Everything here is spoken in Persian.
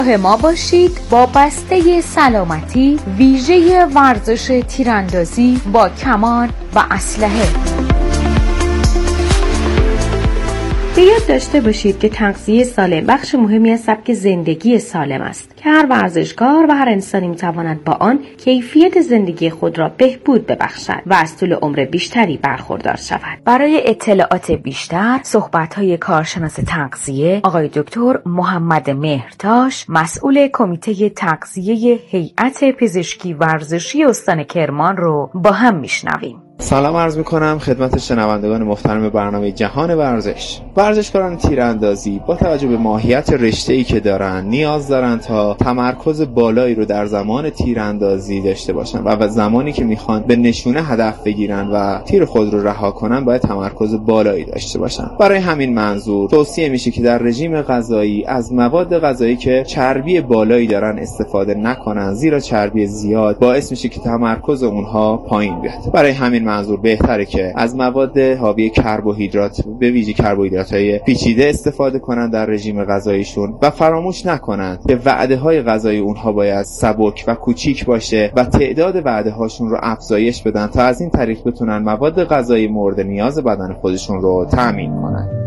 ما باشید با بسته سلامتی ویژه ورزش تیراندازی با کمان و اسلحه. به یاد داشته باشید که تغذیه سالم بخش مهمی از سبک زندگی سالم است که هر ورزشکار و هر انسانی میتواند با آن کیفیت زندگی خود را بهبود ببخشد و از طول عمر بیشتری برخوردار شود. برای اطلاعات بیشتر صحبت‌های کارشناس تغذیه آقای دکتر محمد مهرتاش، مسئول کمیته تغذیه هیئت پزشکی ورزشی استان کرمان رو با هم میشنویم. سلام عرض میکنم خدمت شنوندگان محترم برنامه جهان ورزش. ورزشکاران تیراندازی با توجه به ماهیت رشته‌ای که دارن نیاز دارن تا تمرکز بالایی رو در زمان تیراندازی داشته باشن و زمانی که میخوان به نشونه هدف بگیرن و تیر خود رو رها کنن باید تمرکز بالایی داشته باشن. برای همین منظور توصیه میشه که در رژیم غذایی از مواد غذایی که چربی بالایی دارن استفاده نکنن، زیرا چربی زیاد باعث میشه که تمرکز اونها پایین بیاد. برای همین منظور بهتره که از مواد حاوی کربوهیدرات به ویژه کربوهیدرات‌های پیچیده استفاده کنن در رژیم غذاییشون و فراموش نکنن که وعده‌های غذایی اونها باید سبک و کوچیک باشه و تعداد وعده‌هاشون رو افزایش بدن تا از این طریق بتونن مواد غذایی مورد نیاز بدن خودشون رو تامین کنن.